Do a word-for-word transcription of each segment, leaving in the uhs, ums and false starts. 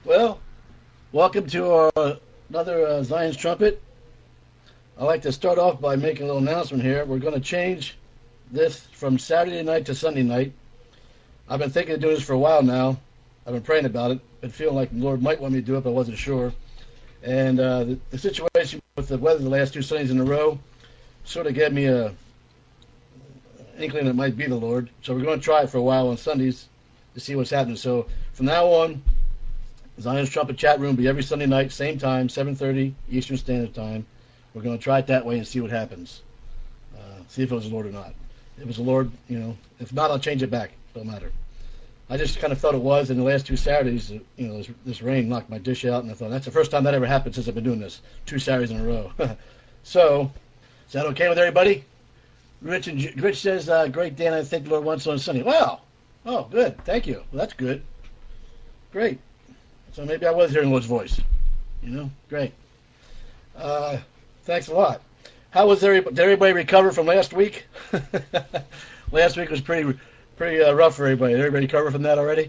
Well, welcome to our, another uh, Zion's Trumpet. I'd like to start off by making a little announcement here. We're going to change this from Saturday night to Sunday night. I've been thinking of doing this for a while now. I've been praying about it. Been feeling like the Lord might want me to do it, but I wasn't sure. And uh, the, the situation with the weather the last two Sundays in a row sort of gave me a inkling it might be the Lord. So we're going to try it for a while on Sundays to see what's happening. So from now on, Zion's Trumpet chat room will be every Sunday night, same time, seven thirty Eastern Standard Time. We're going to try it that way and see what happens. Uh, see if it was the Lord or not. If it was the Lord, you know. If not, I'll change it back. Don't matter. I just kind of felt it was, in the last two Saturdays, you know, this, this rain knocked my dish out, and I thought, that's the first time that ever happened since I've been doing this, two Saturdays in a row. So, is that okay with everybody? Rich and Rich says, uh, great, Dan, I think the Lord wants on Sunday. Wow. Oh, good. Thank you. Well, that's good. Great. So maybe I was hearing the Lord's voice. You know, great. Uh, thanks a lot. How was everybody? Did everybody recover from last week? Last week was pretty, pretty uh, rough for everybody. Did everybody recover from that already?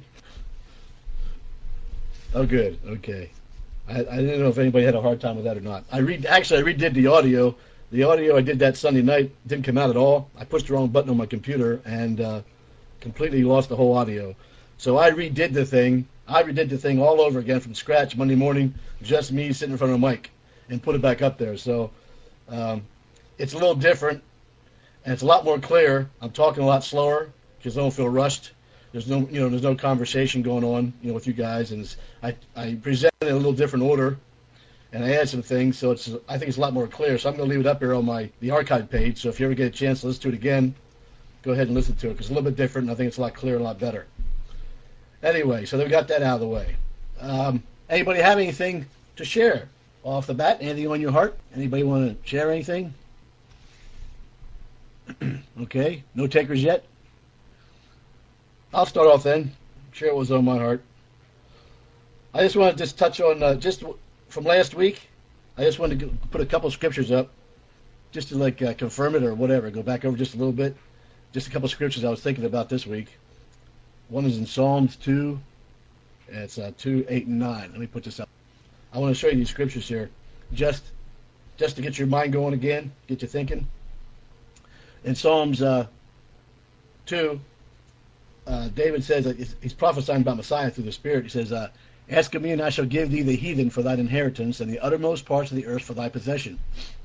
Oh, good. Okay. I, I didn't know if anybody had a hard time with that or not. I read actually I redid the audio. The audio I did that Sunday night didn't come out at all. I pushed the wrong button on my computer and uh, completely lost the whole audio. So I redid the thing. I redid the thing all over again from scratch Monday morning, just me sitting in front of a mic, and put it back up there. So um, it's a little different, and it's a lot more clear. I'm talking a lot slower because I don't feel rushed. There's no, you know, there's no conversation going on, you know, with you guys, and it's, I I present it in a little different order, and I add some things, so it's I think it's a lot more clear. So I'm going to leave it up here on my the archive page. So if you ever get a chance to listen to it again, go ahead and listen to it because it's a little bit different, and I think it's a lot clearer, a lot better. Anyway, so they got that out of the way. Um, anybody have anything to share off the bat? Anything on your heart? Anybody want to share anything? Okay, no takers yet? I'll start off then. Share what was on my heart. I just want to just touch on, uh, just from last week, I just wanted to put a couple scriptures up just to like uh, confirm it or whatever, go back over just a little bit. Just a couple scriptures I was thinking about this week. One is in Psalms two. It's uh, two, eight, and nine. Let me put this up. I want to show you these scriptures here, just just to get your mind going again, get you thinking. In Psalms uh, two, uh, David says that he's prophesying about Messiah through the Spirit. He says, uh, ask of me, and I shall give thee the heathen for thine inheritance, and the uttermost parts of the earth for thy possession.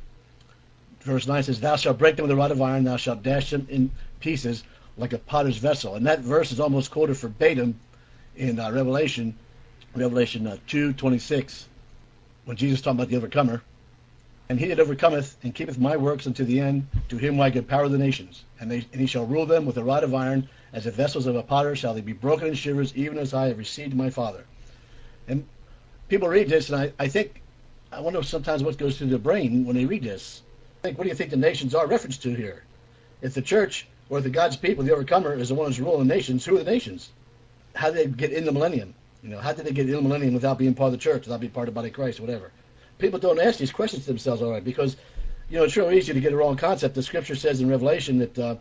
Verse nine says, thou shalt break them with a rod of iron, thou shalt dash them in pieces like a potter's vessel. And that verse is almost quoted verbatim in uh, Revelation, Revelation uh, two twenty-six, when Jesus talking about the overcomer. And he that overcometh and keepeth my works unto the end, to him will I give power of the nations. And, they, and he shall rule them with a rod of iron, as the vessels of a potter shall they be broken in shivers, even as I have received my Father. And people read this, and I, I think, I wonder sometimes what goes through their brain when they read this. I think, what do you think the nations are referenced to here? If the church, or the God's people, the overcomer, is the one who's ruling the nations, who are the nations? How did they get in the millennium? You know, how did they get in the millennium without being part of the church, without being part of the body of Christ, or whatever? People don't ask these questions to themselves, all right, because, you know, it's real easy to get a wrong concept. The scripture says in Revelation that uh,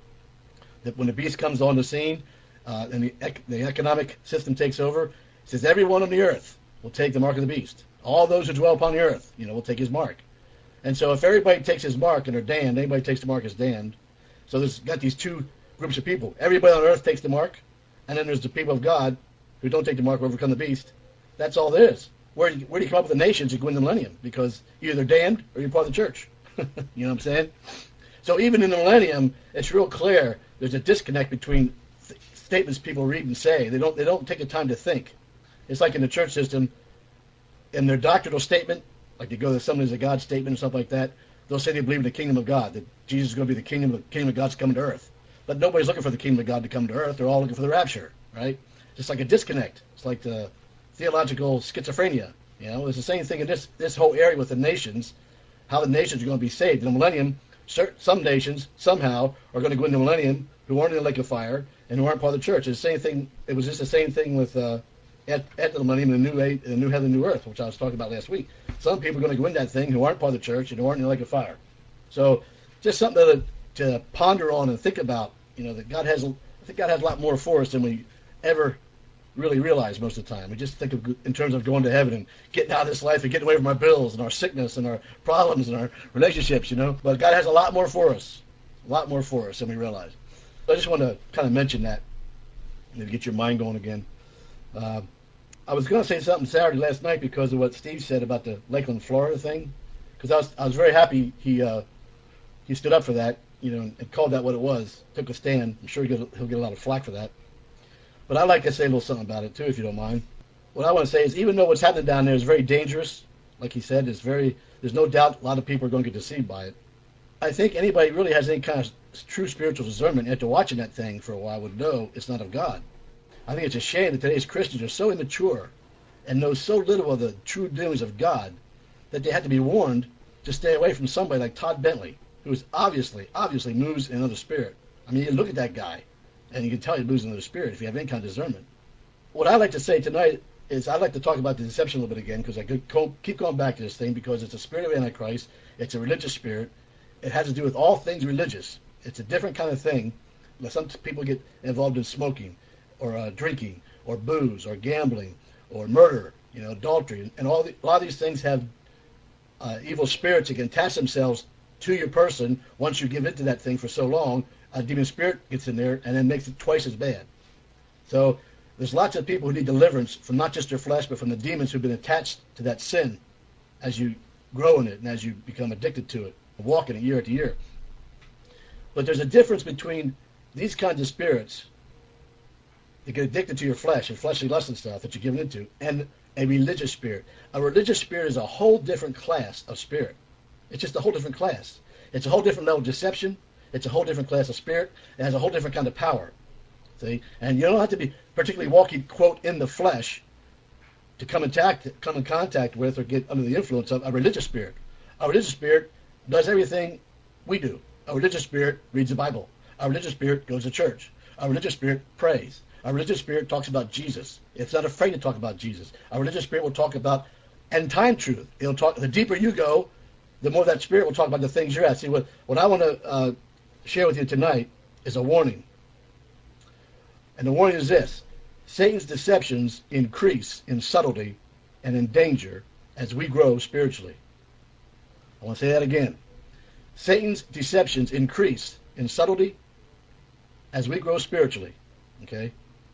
that when the beast comes on the scene uh, and the, ec- the economic system takes over, it says everyone on the earth will take the mark of the beast. All those who dwell upon the earth, you know, will take his mark. And so if everybody takes his mark and are damned, anybody takes the mark is damned. So there's got these two groups of people. Everybody on earth takes the mark, and then there's the people of God who don't take the mark or overcome the beast. That's all there is. Where, where do you come up with the nations who go in the millennium? Because you're either damned or you're part of the church. You know what I'm saying? So even in the millennium, it's real clear there's a disconnect between th- statements people read and say. They don't they don't take the time to think. It's like in the church system, in their doctrinal statement, like they go to Assemblies of God statement or something like that, they'll say they believe in the kingdom of God, that Jesus is going to be the kingdom, the kingdom of God's coming to earth. But nobody's looking for the kingdom of God to come to earth. They're all looking for the rapture, right? Just like a disconnect. It's like the theological schizophrenia. You know, it's the same thing in this this whole area with the nations, how the nations are going to be saved. In the millennium, certain, some nations somehow are going to go into the millennium who aren't in the lake of fire and who aren't part of the church. It's the same thing. It was just the same thing with uh, at, at the millennium, the new age, the new heaven, and new earth, which I was talking about last week. Some people are going to go in that thing who aren't part of the church and who aren't in the lake of fire. So just something to, to ponder on and think about. You know, that God has, I think God has a lot more for us than we ever really realize most of the time. We just think of in terms of going to heaven and getting out of this life and getting away from our bills and our sickness and our problems and our relationships, you know. But God has a lot more for us, a lot more for us than we realize. So I just want to kind of mention that, maybe get your mind going again. Uh, I was going to say something Saturday last night because of what Steve said about the Lakeland, Florida thing, because I was I was very happy he uh, he stood up for that, you know, and, and called that what it was, took a stand. I'm sure he'll get, he'll get a lot of flack for that. But I'd like to say a little something about it too, if you don't mind. What I want to say is, even though what's happening down there is very dangerous, like he said, it's very, there's no doubt a lot of people are going to get deceived by it. I think anybody really has any kind of true spiritual discernment after watching that thing for a while would know it's not of God. I think it's a shame that today's Christians are so immature and know so little of the true doings of God that they had to be warned to stay away from somebody like Todd Bentley, who is obviously, obviously moves in another spirit. I mean, you look at that guy, and you can tell he moves in another spirit if you have any kind of discernment. What I'd like to say tonight is I'd like to talk about the deception a little bit again, because I could co- keep going back to this thing, because it's a spirit of Antichrist. It's a religious spirit. It has to do with all things religious. It's a different kind of thing. Some people get involved in smoking, or uh, drinking, or booze, or gambling, or murder, you know, adultery, and all the, a lot of these things have uh, evil spirits that can attach themselves to your person once you give into that thing for so long. A demon spirit gets in there and then makes it twice as bad. So there's lots of people who need deliverance from not just their flesh, but from the demons who've been attached to that sin as you grow in it and as you become addicted to it, walk in it year after year. But there's a difference between these kinds of spirits that get addicted to your flesh and fleshly lust and stuff that you're given into, and a religious spirit. A religious spirit is a whole different class of spirit. It's just a whole different class. It's a whole different level of deception. It's a whole different class of spirit. It has a whole different kind of power. See? And you don't have to be particularly walking, quote, in the flesh to come in, tact, come in contact with or get under the influence of a religious spirit. A religious spirit does everything we do. A religious spirit reads the Bible. A religious spirit goes to church. A religious spirit prays. A religious spirit talks about Jesus. It's not afraid to talk about Jesus. A religious spirit will talk about end time truth. It'll talk. The deeper you go, the more that spirit will talk about the things you're at. See, what, what I want to uh, share with you tonight is a warning. And the warning is this: Satan's deceptions increase in subtlety and in danger as we grow spiritually. I want to say that again. Satan's deceptions increase in subtlety as we grow spiritually. Okay?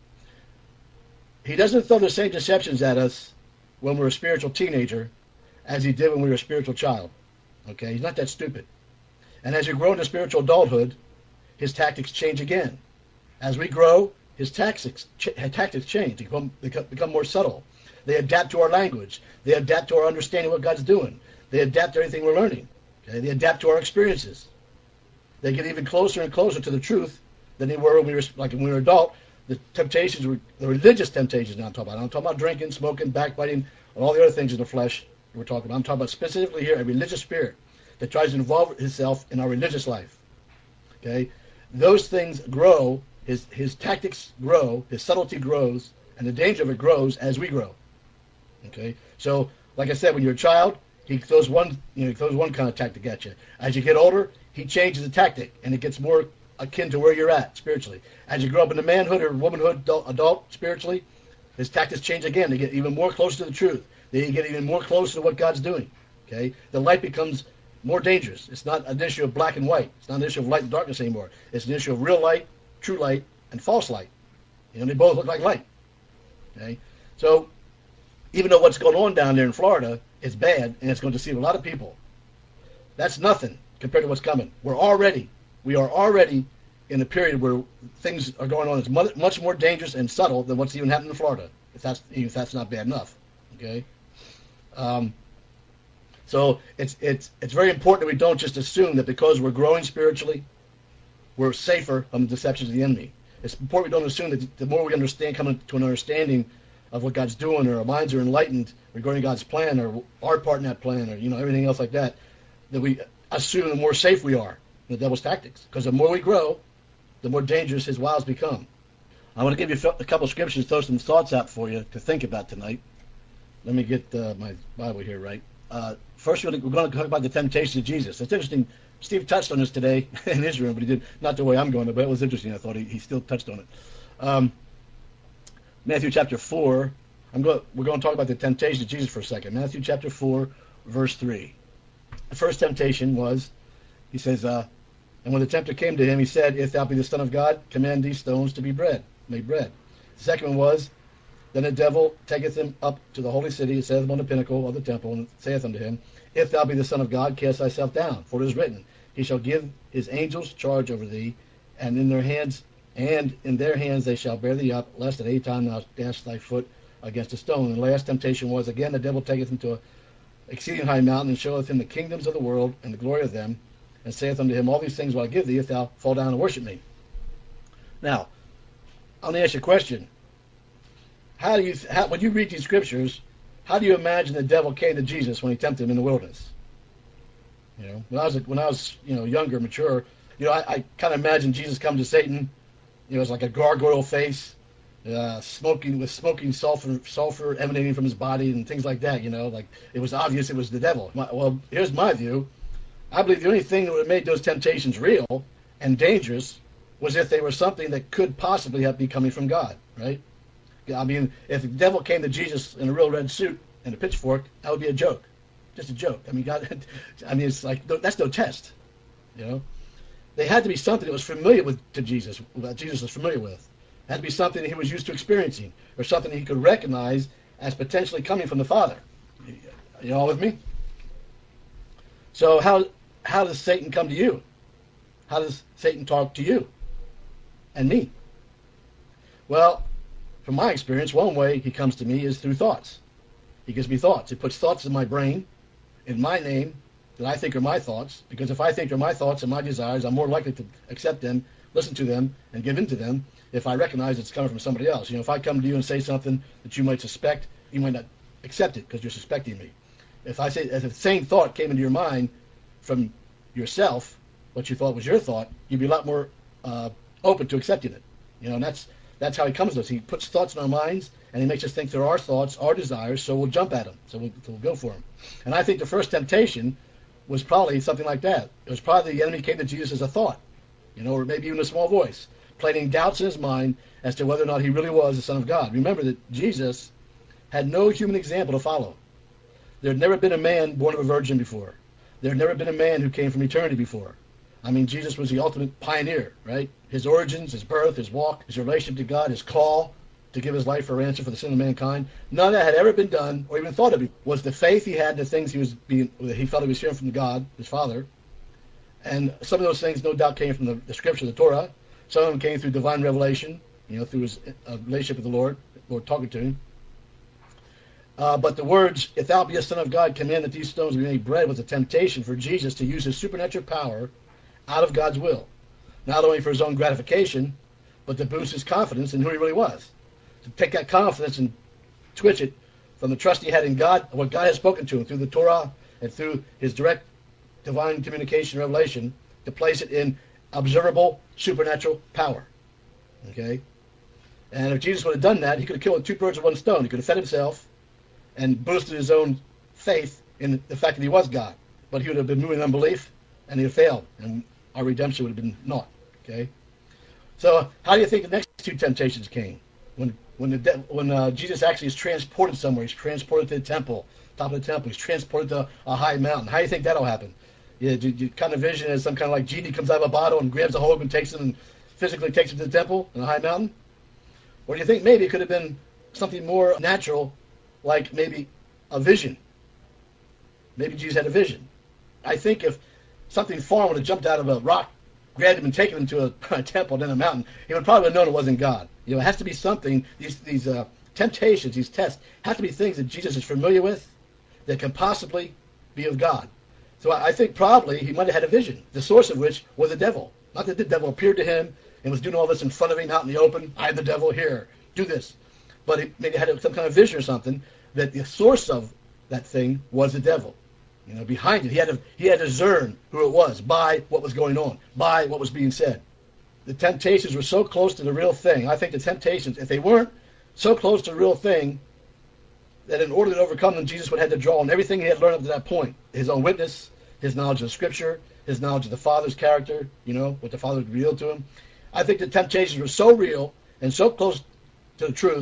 He doesn't throw the same deceptions at us when we're a spiritual teenager as he did when we were a spiritual child. Okay? He's not that stupid. And as you grow into spiritual adulthood, his tactics change again. As we grow, his tactics ch- tactics change. They become, become more subtle. They adapt to our language. They adapt to our understanding of what God's doing. They adapt to everything we're learning. Okay? They adapt to our experiences. They get even closer and closer to the truth than they were when we were like when we were adult. The temptations were the religious temptations. Now I'm talking about. I'm talking about drinking, smoking, backbiting, and all the other things in the flesh we're talking about. I'm talking about specifically here a religious spirit that tries to involve itself in our religious life. Okay, those things grow. His his tactics grow. His subtlety grows, and the danger of it grows as we grow. Okay, so like I said, when you're a child, he throws one you know he throws one kind of tactic at you. As you get older, he changes the tactic, and it gets more akin to where you're at spiritually. As you grow up into manhood or womanhood, adult, adult spiritually, his tactics change again. They get even more close to the truth. They get even more close to what God's doing. Okay, the light becomes more dangerous. It's not an issue of black and white. It's not an issue of light and darkness anymore. It's an issue of real light, true light, and false light. You know, they both look like light. Okay, so even though what's going on down there in Florida is bad and it's going to deceive a lot of people, that's nothing compared to what's coming. We're already, we are already in a period where things are going on that's much, much more dangerous and subtle than what's even happening in Florida. If that's even if that's not bad enough, okay. Um, so it's it's it's very important that we don't just assume that because we're growing spiritually, we're safer from the deceptions of the enemy. It's important we don't assume that the more we understand, come to an understanding of what God's doing, or our minds are enlightened regarding God's plan, or our part in that plan, or you know everything else like that, that we assume the more safe we are in the devil's tactics. Because the more we grow, the more dangerous his wiles become. I want to give you a couple of scriptures, throw some thoughts out for you to think about tonight. Let me get uh, my Bible here right. Uh, first, we're going to talk about the temptations of Jesus. It's interesting. Steve touched on this today in his room, but he did not the way I'm going, but it was interesting. I thought he, he still touched on it. Um, Matthew chapter four. I'm going. We're going to talk about the temptation of Jesus for a second. Matthew chapter four, verse three. The first temptation was, he says, uh, and when the tempter came to him, he said, "If thou be the Son of God, command these stones to be bread, made bread." The second one was, then the devil taketh him up to the holy city, and setteth him on the pinnacle of the temple, and saith unto him, "If thou be the Son of God, cast thyself down, for it is written, He shall give his angels charge over thee, and in their hands and in their hands they shall bear thee up, lest at any time thou dash thy foot against a stone." And the last temptation was, again the devil taketh him to an exceeding high mountain, and showeth him the kingdoms of the world and the glory of them, and saith unto him, "All these things will I give thee, if thou fall down and worship me." Now, I'm going to ask you a question. How do you, how, when you read these scriptures, how do you imagine the devil came to Jesus when he tempted him in the wilderness? You know, when I was when I was you know younger, mature, you know, I, I kind of imagined Jesus coming to Satan. You know, it's like a gargoyle face, uh, smoking with smoking sulfur, sulfur emanating from his body and things like that. You know, like it was obvious it was the devil. My, well, here's my view. I believe the only thing that would have made those temptations real and dangerous was if they were something that could possibly have be coming from God, right? I mean, if the devil came to Jesus in a real red suit and a pitchfork, that would be a joke, just a joke. I mean, God, I mean, it's like that's no test, you know. They had to be something that was familiar with to Jesus, that Jesus was familiar with. It had to be something that he was used to experiencing, or something that he could recognize as potentially coming from the Father. You all with me? So how how does Satan come to you? How does Satan talk to you and me? Well, from my experience, one way he comes to me is through thoughts. He gives me thoughts. He puts thoughts in my brain, in my name, that I think are my thoughts, because if I think they're my thoughts and my desires, I'm more likely to accept them, listen to them, and give in to them if I recognize it's coming from somebody else. You know, if I come to you and say something that you might suspect, you might not accept it because you're suspecting me. If I say, if the same thought came into your mind from yourself, what you thought was your thought, you'd be a lot more uh, open to accepting it. You know, and that's that's how he comes to us. He puts thoughts in our minds, and he makes us think they're our thoughts, our desires, so we'll jump at them. So we'll, so we'll go for them. And I think the first temptation was probably something like that. It was probably the enemy came to Jesus as a thought, you know, or maybe even a small voice, planting doubts in his mind as to whether or not he really was the Son of God. Remember that Jesus had no human example to follow. There had never been a man born of a virgin before. There had never been a man who came from eternity before. I mean, Jesus was the ultimate pioneer, right? His origins, his birth, his walk, his relationship to God, his call to give his life for ransom for the sin of mankind. None of that had ever been done or even thought of. Was the faith he had, the things he was being, he felt he was hearing from God, his Father. And some of those things, no doubt, came from the, the Scripture, the Torah. Some of them came through divine revelation, you know, through his uh, relationship with the Lord, Lord talking to him. Uh, but the words, "If thou be a Son of God, command that these stones be made bread," was a temptation for Jesus to use his supernatural power out of God's will, not only for his own gratification, but to boost his confidence in who he really was. To take that confidence and twitch it from the trust he had in God, what God had spoken to him through the Torah and through his direct divine communication revelation, to place it in observable supernatural power. Okay? And if Jesus would have done that, he could have killed two birds with one stone. He could have fed himself and boosted his own faith in the fact that he was God. But he would have been moving in unbelief, and he would have failed, and our redemption would have been naught. Okay? So how do you think the next two temptations came? When when the de- when uh, Jesus actually is transported somewhere, he's transported to the temple, top of the temple, he's transported to a high mountain. How do you think that'll happen? You, you, you kind of vision it as some kind of like genie comes out of a bottle and grabs a hold and takes him and physically takes him to the temple in a high mountain? Or do you think maybe it could have been something more natural, like maybe a vision? Maybe Jesus had a vision. I think if something foreign would have jumped out of a rock, grabbed him and taken him to a, a temple, then a mountain, he would probably have known it wasn't God. You know, it has to be something, these these uh, temptations, these tests, have to be things that Jesus is familiar with that can possibly be of God. So I, I think probably he might have had a vision, the source of which was the devil. Not that the devil appeared to him and was doing all this in front of him out in the open. I am the devil, here, do this. But he maybe had some kind of vision or something that the source of that thing was the devil. You know, behind it, he had to he had to discern who it was by what was going on, by what was being said. The temptations were so close to the real thing. I think the temptations, if they weren't so close to the real thing, that in order to overcome them, Jesus would have had to draw on everything he had learned up to that point: his own witness, his knowledge of Scripture, his knowledge of the Father's character. You know, what the Father revealed to him. I think the temptations were so real and so close to the truth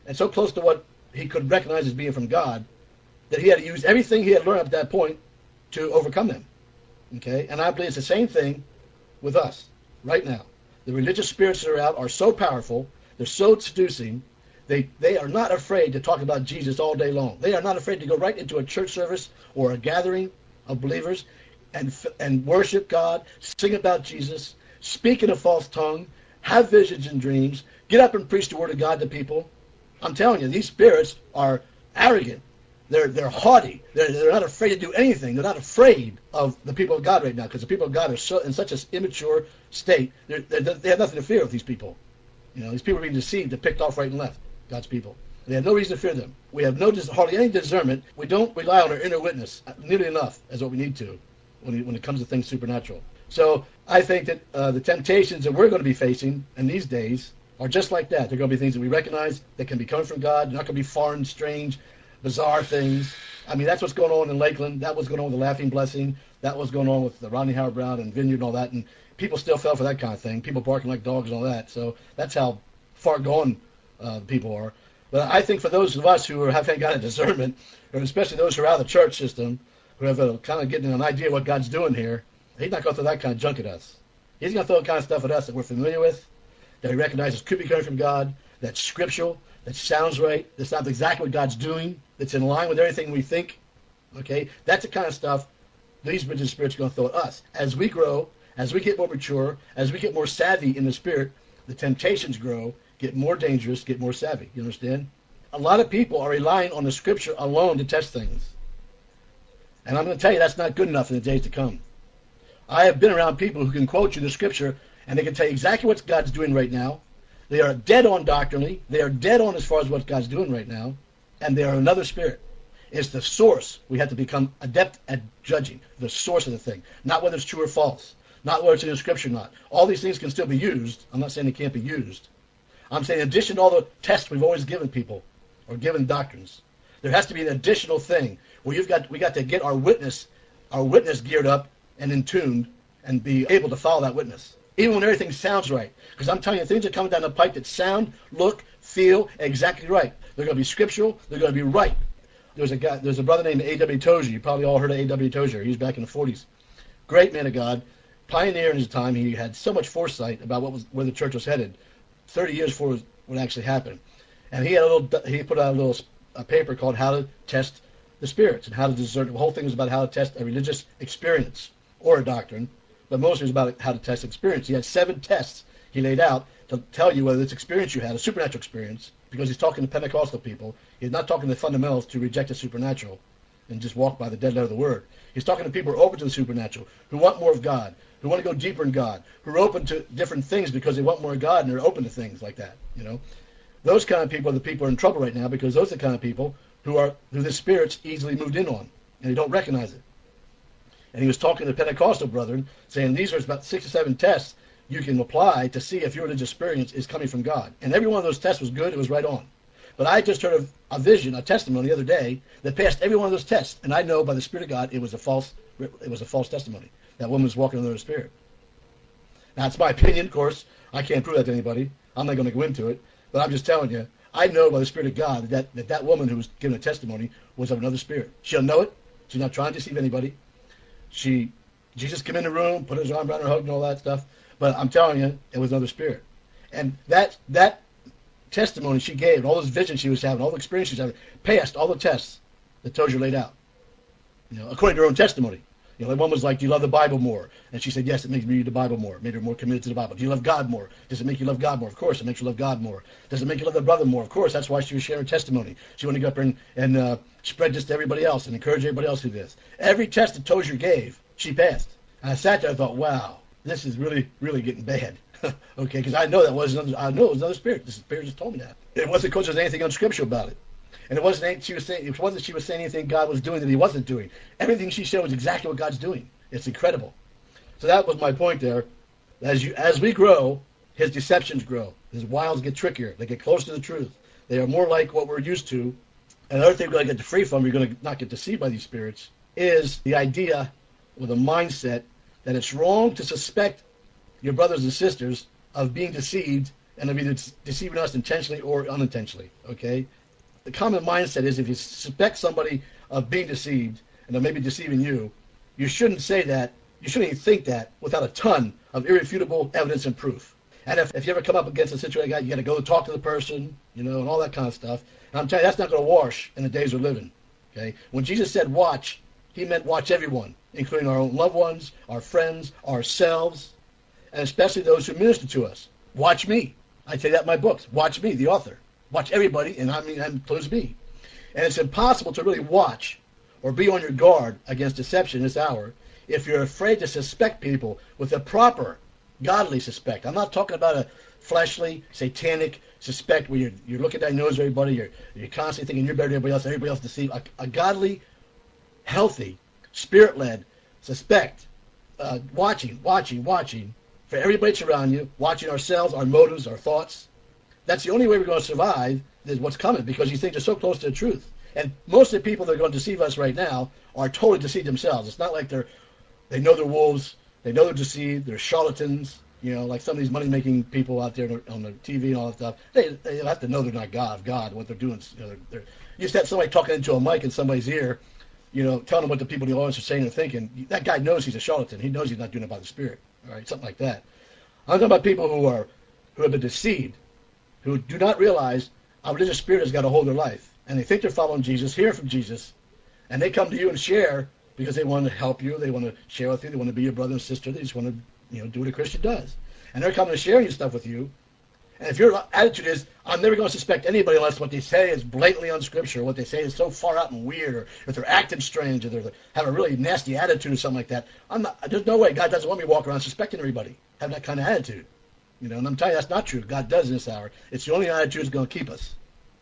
and so close to what he could recognize as being from God, that he had to use everything he had learned up to that point to overcome them. Okay? And I believe it's the same thing with us right now. The religious spirits that are out are so powerful, they're so seducing, they, they are not afraid to talk about Jesus all day long. They are not afraid to go right into a church service or a gathering of believers and and worship God, sing about Jesus, speak in a false tongue, have visions and dreams, get up and preach the word of God to people. I'm telling you, these spirits are arrogant. They're they're haughty. They're, they're not afraid to do anything. They're not afraid of the people of God right now, because the people of God are so, in such an immature state. They're, they're, they have nothing to fear of these people. You know, these people are being deceived and picked off right and left. God's people. They have no reason to fear them. We have no hardly any discernment. We don't rely on our inner witness nearly enough as what we need to when it, when it comes to things supernatural. So I think that uh, the temptations that we're going to be facing in these days are just like that. They're going to be things that we recognize that can be coming from God. They're not going to be foreign, strange, bizarre things. I mean, that's what's going on in Lakeland. That was going on with the Laughing Blessing. That was going on with the Rodney Howard Brown and Vineyard and all that. And people still fell for that kind of thing. People barking like dogs and all that. So that's how far gone uh, people are. But I think for those of us who have had kind of discernment, or especially those who are out of the church system, who have a, kind of getting an idea of what God's doing here, he's not going to throw that kind of junk at us. He's going to throw the kind of stuff at us that we're familiar with, that he recognizes could be coming from God, that's scriptural, that sounds right, that's not exactly what God's doing, that's in line with everything we think. Okay, that's the kind of stuff these religious spirits are going to throw at us. As we grow, as we get more mature, as we get more savvy in the spirit, the temptations grow, get more dangerous, get more savvy. You understand? A lot of people are relying on the scripture alone to test things. And I'm going to tell you that's not good enough in the days to come. I have been around people who can quote you the scripture, and they can tell you exactly what God's doing right now. They are dead on doctrinally. They are dead on as far as what God's doing right now. And they are another spirit. It's the source. We have to become adept at judging the source of the thing, not whether it's true or false, not whether it's in the scripture or not. All these things can still be used. I'm not saying they can't be used. I'm saying in addition to all the tests we've always given people or given doctrines, there has to be an additional thing where you've got we got to get our witness, our witness geared up and in tuned and be able to follow that witness, even when everything sounds right. Because I'm telling you, things are coming down the pipe that sound, look, feel exactly right. They're going to be scriptural. They're going to be right. There's a guy, there's a brother named A W Tozer. You probably all heard of A W Tozer. He was back in the forties. Great man of God, pioneer in his time. He had so much foresight about what was where the church was headed, thirty years before what actually happened. And he had a little. He put out a little a paper called "How to Test the Spirits" and how to discern. The whole thing was about how to test a religious experience or a doctrine, but mostly it was about how to test experience. He had seven tests he laid out to tell you whether this experience you had, a supernatural experience, because he's talking to Pentecostal people. He's not talking to fundamentals to reject the supernatural and just walk by the dead letter of the word. He's talking to people who are open to the supernatural, who want more of God, who want to go deeper in God, who are open to different things because they want more of God and they're open to things like that. You know, those kind of people are the people who are in trouble right now, because those are the kind of people who are who the spirits easily moved in on and they don't recognize it. And he was talking to the Pentecostal brethren, saying these are about six or seven tests you can apply to see if your religious experience is coming from God. And every one of those tests was good. It was right on. But I just heard of a vision, a testimony the other day that passed every one of those tests, and I know by the Spirit of God it was a false, it was a false testimony. That woman was walking under the Spirit. Now it's my opinion, of course. I can't prove that to anybody. I'm not going to go into it, but I'm just telling you. I know by the Spirit of God that that, that woman who was giving a testimony was of another spirit. She'll know it. She's not trying to deceive anybody. She, Jesus came in the room, put his arm around her, hugged and all that stuff. But I'm telling you, it was another spirit. And that that testimony she gave, all those visions she was having, all the experiences she was having, passed all the tests that Tozer laid out. You know, according to her own testimony. You know, one was like, do you love the Bible more? And she said, yes, it makes me read the Bible more. It made her more committed to the Bible. Do you love God more? Does it make you love God more? Of course, it makes you love God more. Does it make you love the brother more? Of course, that's why she was sharing testimony. She wanted to go up and, and uh, spread this to everybody else and encourage everybody else who did this. Every test that Tozer gave, she passed. And I sat there and thought, wow, this is really, really getting bad. Okay, because I know that was another, I know it was another spirit. The spirit just told me that. It wasn't because there was anything unscriptural about it. And it wasn't anything she was saying. It wasn't she was saying anything God was doing that He wasn't doing. Everything she showed was exactly what God's doing. It's incredible. So that was my point there. As you as we grow, His deceptions grow. His wiles get trickier. They get closer to the truth. They are more like what we're used to. And another thing we're going to get free from, you're going to not get deceived by these spirits, is the idea or the mindset that it's wrong to suspect your brothers and sisters of being deceived and they're either deceiving us intentionally or unintentionally. Okay, the common mindset is if you suspect somebody of being deceived and they may be deceiving you, you shouldn't say that. You shouldn't even think that without a ton of irrefutable evidence and proof. And if, if you ever come up against a situation like that, you got to go talk to the person, you know, and all that kind of stuff. And I'm telling you, that's not going to wash in the days we're living. Okay, when Jesus said watch, he meant watch everyone, including our own loved ones, our friends, ourselves, and especially those who minister to us. Watch me. I say that in my books. Watch me, the author. Watch everybody, and I mean that includes me. And it's impossible to really watch or be on your guard against deception this hour if you're afraid to suspect people with a proper godly suspect. I'm not talking about a fleshly, satanic suspect where you're, you're looking down your nose at everybody, you're, you're constantly thinking you're better than everybody else, everybody else deceived. A, a godly, healthy, spirit-led suspect, uh, watching, watching, watching for everybody that's around you, watching ourselves, our motives, our thoughts. That's the only way we're going to survive is what's coming, because these things are so close to the truth. And most of the people that are going to deceive us right now are totally deceived themselves. It's not like they're they know they're wolves, they know they're deceived, they're charlatans, you know, like some of these money-making people out there on the T V and all that stuff. They, they have to know they're not God of God, what they're doing. You know, they're, they're, you just have somebody talking into a mic in somebody's ear, you know, telling them what the people in the audience are saying and thinking. That guy knows he's a charlatan. He knows he's not doing it by the Spirit, all right, something like that. I'm talking about people who are who have been deceived, who do not realize a religious spirit has got a hold of their life, and they think they're following Jesus, hear from Jesus, and they come to you and share because they want to help you, they want to share with you, they want to be your brother and sister, they just want to, you know, do what a Christian does. And they're coming to share your stuff with you. And if your attitude is, I'm never going to suspect anybody unless what they say is blatantly unscriptural, what they say is so far out and weird, or if they're acting strange, or they have a really nasty attitude or something like that, I'm not, there's no way God doesn't want me to walk around suspecting everybody, have that kind of attitude. You know, and I'm telling you, that's not true. God does in this hour. It's the only attitude that's going to keep us.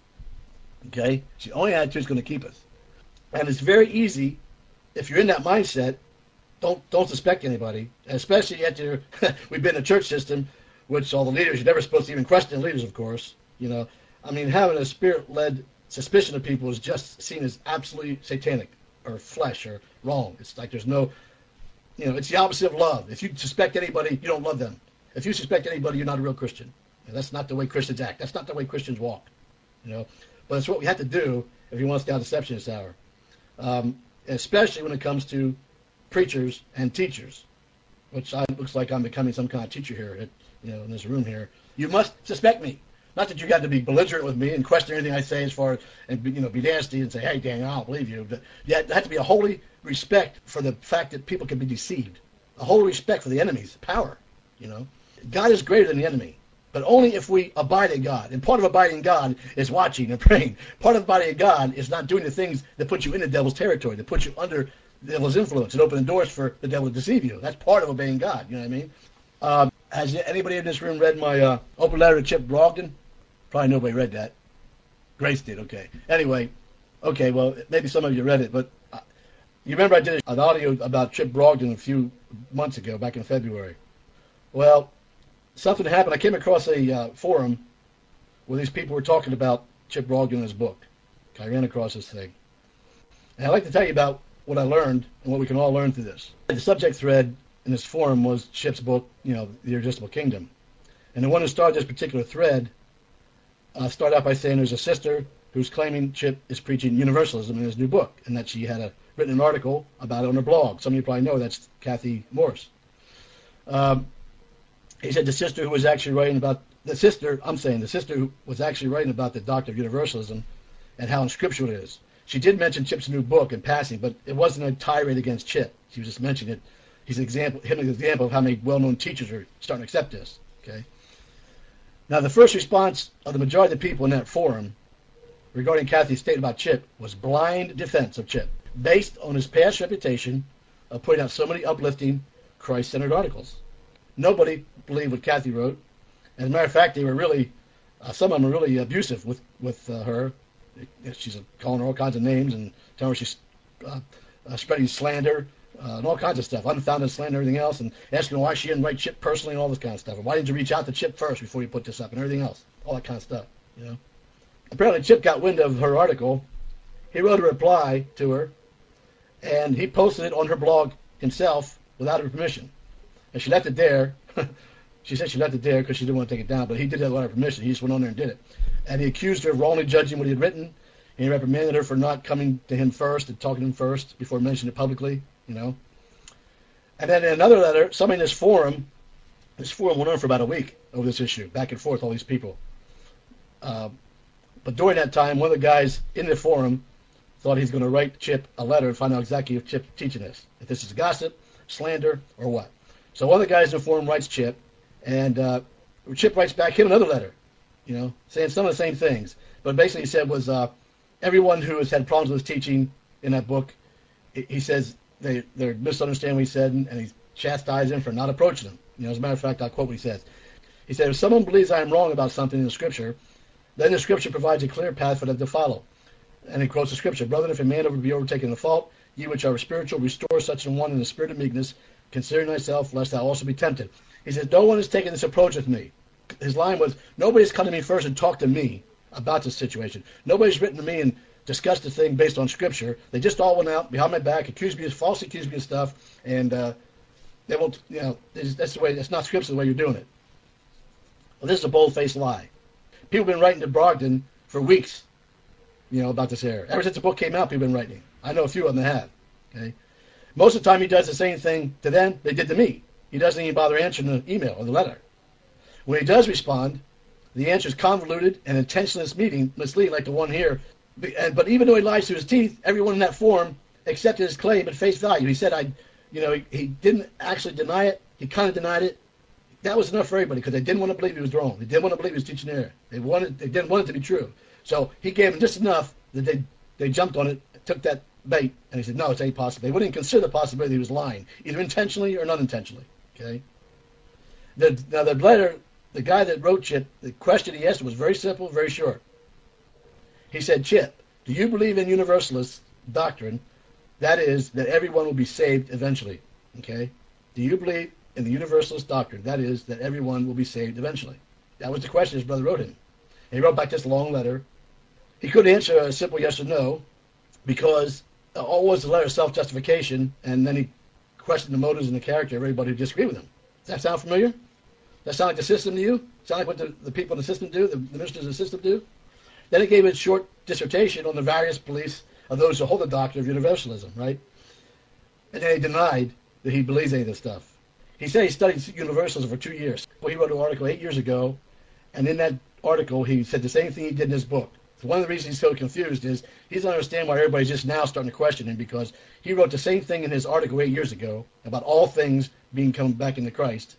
Okay? It's the only attitude that's going to keep us. And it's very easy, if you're in that mindset, don't don't suspect anybody, especially after we've been in a church system, which all the leaders, you're never supposed to even question the leaders, of course. You know, I mean, having a spirit-led suspicion of people is just seen as absolutely satanic or flesh or wrong. It's like there's no, you know, it's the opposite of love. If you suspect anybody, you don't love them. If you suspect anybody, you're not a real Christian. And that's not the way Christians act. That's not the way Christians walk. You know, but it's what we have to do if you want to stay out of deception this hour, um, especially when it comes to preachers and teachers, which I, looks like I'm becoming some kind of teacher here, at, you know, in this room here. You must suspect me. Not that you got to be belligerent with me and question anything I say as far and be, you know, be nasty and say, hey, Daniel, I don't believe you. But you have to be a holy respect for the fact that people can be deceived, a holy respect for the enemy's power. You know, God is greater than the enemy, but only if we abide in God. And part of abiding in God is watching and praying. Part of abiding in God is not doing the things that put you in the devil's territory, that put you under the devil's influence and open the doors for the devil to deceive you. That's part of obeying God. You know what I mean? Um, has anybody in this room read my uh, open letter to Chip Brogdon? Probably nobody read that. Grace did. Okay. Anyway, okay. Well, maybe some of you read it, but uh, you remember I did an audio about Chip Brogdon a few months ago, back in February. Well, something happened. I came across a uh, forum where these people were talking about Chip Brogdon and his book. I ran across this thing. And I'd like to tell you about what I learned and what we can all learn through this. The subject thread in this forum was Chip's book, you know, The Irresistible Kingdom. And the one who started this particular thread uh, started out by saying there's a sister who's claiming Chip is preaching universalism in his new book, and that she had a, written an article about it on her blog. Some of you probably know that's Kathy Morris. Um, he said the sister who was actually writing about, the sister, I'm saying the sister who was actually writing about the doctrine of universalism and how unscriptural it is. She did mention Chip's new book in passing, but it wasn't a tirade against Chip. She was just mentioning it. He's an example, him an example of how many well-known teachers are starting to accept this. Okay. Now, the first response of the majority of the people in that forum regarding Kathy's statement about Chip was blind defense of Chip, based on his past reputation of putting out so many uplifting, Christ-centered articles. Nobody believed what Kathy wrote. As a matter of fact, they were really, uh, some of them were really abusive with with uh, her. She's calling her all kinds of names and telling her she's uh, uh, spreading slander uh, and all kinds of stuff, unfounded slander and everything else, and asking why she didn't write Chip personally and all this kind of stuff. And why didn't you reach out to Chip first before you put this up and everything else, all that kind of stuff, you know. Apparently Chip got wind of her article. He wrote a reply to her, and he posted it on her blog himself without her permission. And she left it there She said she left it there because she didn't want to take it down, but he did that without her permission. He just went on there and did it. And he accused her of wrongly judging what he had written, and he reprimanded her for not coming to him first and talking to him first before mentioning it publicly, you know. And then in another letter, somebody in this forum, this forum went on for about a week over this issue, back and forth, all these people. Uh, but during that time, one of the guys in the forum thought he's going to write Chip a letter and find out exactly if Chip's teaching this, if this is gossip, slander, or what. So one of the guys in the forum writes Chip, and uh, Chip writes back him another letter, you know, saying some of the same things. But basically he said was uh, everyone who has had problems with his teaching in that book, he says they, they're misunderstanding what he said, and, and he's chastised him for not approaching him. You know, as a matter of fact, I'll quote what he says. He said, if someone believes I am wrong about something in the Scripture, then the Scripture provides a clear path for them to follow. And he quotes the Scripture, Brethren, if a man ever be overtaken in a fault, ye which are spiritual, restore such an one in the spirit of meekness, considering thyself, lest thou also be tempted. He says, no one is taking this approach with me. His line was, nobody's come to me first and talked to me about this situation. Nobody's written to me and discussed the thing based on Scripture. They just all went out behind my back, accused me of, falsely accused me of stuff, and uh, they won't, you know, that's the way, it's not Scripture the way you're doing it. Well, this is a bold-faced lie. People have been writing to Brogdon for weeks, you know, about this error. Ever since the book came out, people have been writing. I know a few of them that have. Okay? Most of the time he does the same thing to them they did to me. He doesn't even bother answering the email or the letter. When he does respond, the answer is convoluted and intentionally misleading, misleading like the one here. But even though he lies through his teeth, everyone in that forum accepted his claim at face value. He said, I, you know, he, he didn't actually deny it. He kind of denied it. That was enough for everybody because they didn't want to believe he was wrong. They didn't want to believe he was teaching error. They wanted, they didn't want it to be true. So he gave them just enough that they they jumped on it, took that bait, and he said, no, it's ain't possible. They wouldn't even consider the possibility he was lying, either intentionally or not intentionally. Okay. The, now the letter, the guy that wrote Chip, the question he asked was very simple, very short. He said, Chip, do you believe in universalist doctrine? That is, that everyone will be saved eventually. Okay. Do you believe in the universalist doctrine? That is, that everyone will be saved eventually. That was the question his brother wrote him. And he wrote back this long letter. He couldn't answer a simple yes or no because all was the letter self-justification, and then he questioned the motives and the character of everybody who disagreed with him. Does that sound familiar? Does that sound like the system to you? Sound like what the, the people in the system do, the, the ministers of the system do? Then he gave a short dissertation on the various beliefs of those who hold the doctrine of universalism, right? And then he denied that he believes any of this stuff. He said he studied universalism for two years. Well, he wrote an article eight years ago, and in that article he said the same thing he did in his book. So one of the reasons he's so confused is he doesn't understand why everybody's just now starting to question him, because he wrote the same thing in his article eight years ago about all things being come back into Christ,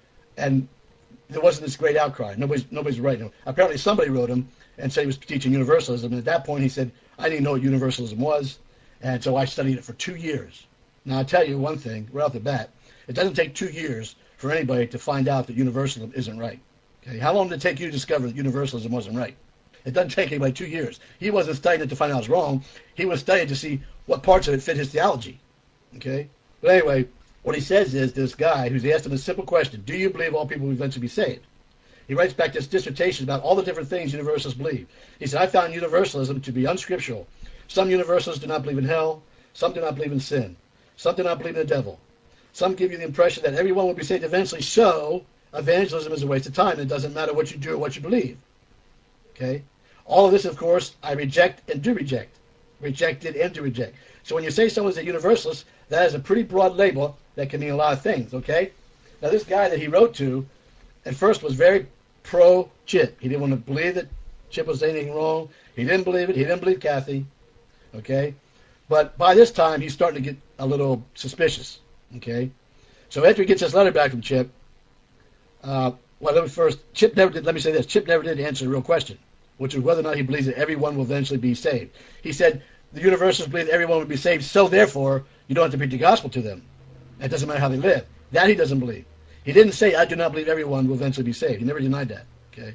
and there wasn't this great outcry. Nobody's nobody's writing him. Apparently somebody wrote him and said he was teaching universalism, and at that point he said, I didn't know what universalism was, and so I studied it for two years. Now I'll tell you one thing right off the bat. It doesn't take two years for anybody to find out that universalism isn't right. Okay? How long did it take you to discover that universalism wasn't right? It doesn't take anybody two years. He wasn't studying it to find out it was wrong. He was studying to see what parts of it fit his theology. Okay? But anyway, what he says is this guy who's asked him a simple question, do you believe all people will eventually be saved? He writes back this dissertation about all the different things universalists believe. He said, I found universalism to be unscriptural. Some universalists do not believe in hell. Some do not believe in sin. Some do not believe in the devil. Some give you the impression that everyone will be saved eventually, so evangelism is a waste of time. It doesn't matter what you do or what you believe. Okay? All of this, of course, I reject and do reject. Rejected and do reject. So when you say someone's a universalist, that is a pretty broad label that can mean a lot of things, okay? Now this guy that he wrote to, at first was very pro-Chip. He didn't want to believe that Chip was saying anything wrong. He didn't believe it. He didn't believe Kathy, okay? But by this time, he's starting to get a little suspicious, okay? So after he gets this letter back from Chip, uh, well, let me first, Chip never did, let me say this, Chip never did answer the real question, which is whether or not he believes that everyone will eventually be saved. He said the universalists believe that everyone will be saved, so therefore you don't have to preach the gospel to them. It doesn't matter how they live. That he doesn't believe. He didn't say, I do not believe everyone will eventually be saved. He never denied that. Okay.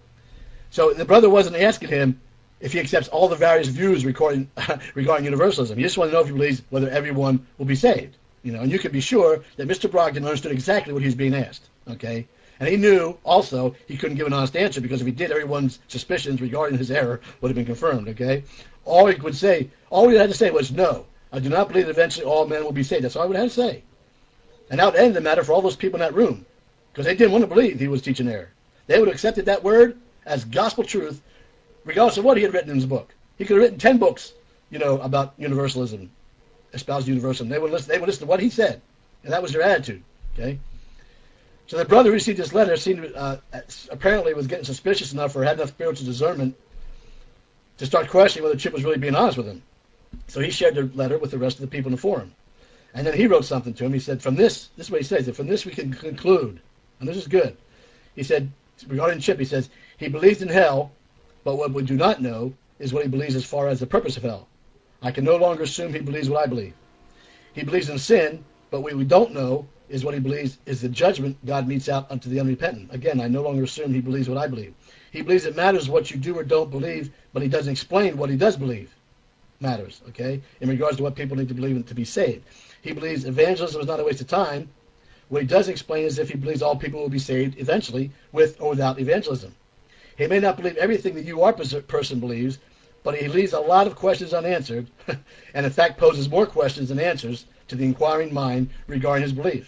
So the brother wasn't asking him if he accepts all the various views regarding, regarding universalism. He just wanted to know if he believes whether everyone will be saved. You know, and you can be sure that Mister Brogdon understood exactly what he was being asked. Okay. And he knew also he couldn't give an honest answer, because if he did, everyone's suspicions regarding his error would have been confirmed. Okay. All he would say, all he had to say was, no, I do not believe that eventually all men will be saved. That's all I would have to say. And that would end the matter for all those people in that room. because they didn't want to believe he was teaching error. They would have accepted that word as gospel truth, regardless of what he had written in his book. He could have written ten books, you know, about universalism, espoused universalism. They would listen. They would listen to what he said, and that was their attitude. Okay. So the brother who received this letter seemed uh, apparently was getting suspicious enough, or had enough spiritual discernment to start questioning whether Chip was really being honest with him. So he shared the letter with the rest of the people in the forum. And then he wrote something to him. He said, from this, this is what he says, that from this we can conclude, and this is good. He said, regarding Chip, he says, he believes in hell, but what we do not know is what he believes as far as the purpose of hell. I can no longer assume he believes what I believe. He believes in sin, but what we don't know is what he believes is the judgment God metes out unto the unrepentant. Again, I no longer assume he believes what I believe. He believes it matters what you do or don't believe, but he doesn't explain what he does believe matters, okay, in regards to what people need to believe to be saved. He believes evangelism is not a waste of time. What he does explain is if he believes all people will be saved eventually, with or without evangelism. He may not believe everything that you are person believes, but he leaves a lot of questions unanswered, and in fact poses more questions than answers to the inquiring mind regarding his belief.